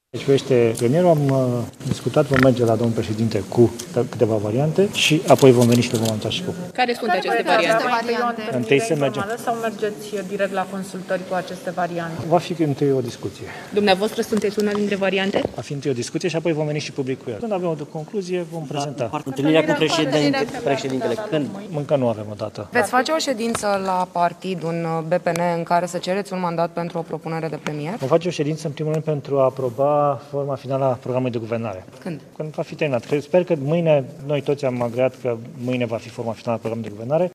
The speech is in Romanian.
Deci, privește premierul, am discutat, vom merge la domnul președinte cu câteva variante și apoi vom veni și le vom anunța și cu. Care sunt aceste variante? Întâi să mergem. Sau mergeți direct la consultări cu aceste variante? Va fi întâi o discuție. Dumneavoastră sunteți una dintre variante? Va fi întâi o discuție și apoi vom veni și public cu el. Când avem o concluzie, vom prezenta. Întâlnirea cu președintele, când? Încă nu avem o dată. Veți face o ședință la partid, un BPN, în care să cereți un mandat pentru o propunere de premier? Vom face o ședință, în primul rând, pentru a aproba forma finală a programului de guvernare. Când? Când va fi terminat. Sper că mâine, noi toți am agreat că mâine va fi forma finală a programului de guvernare.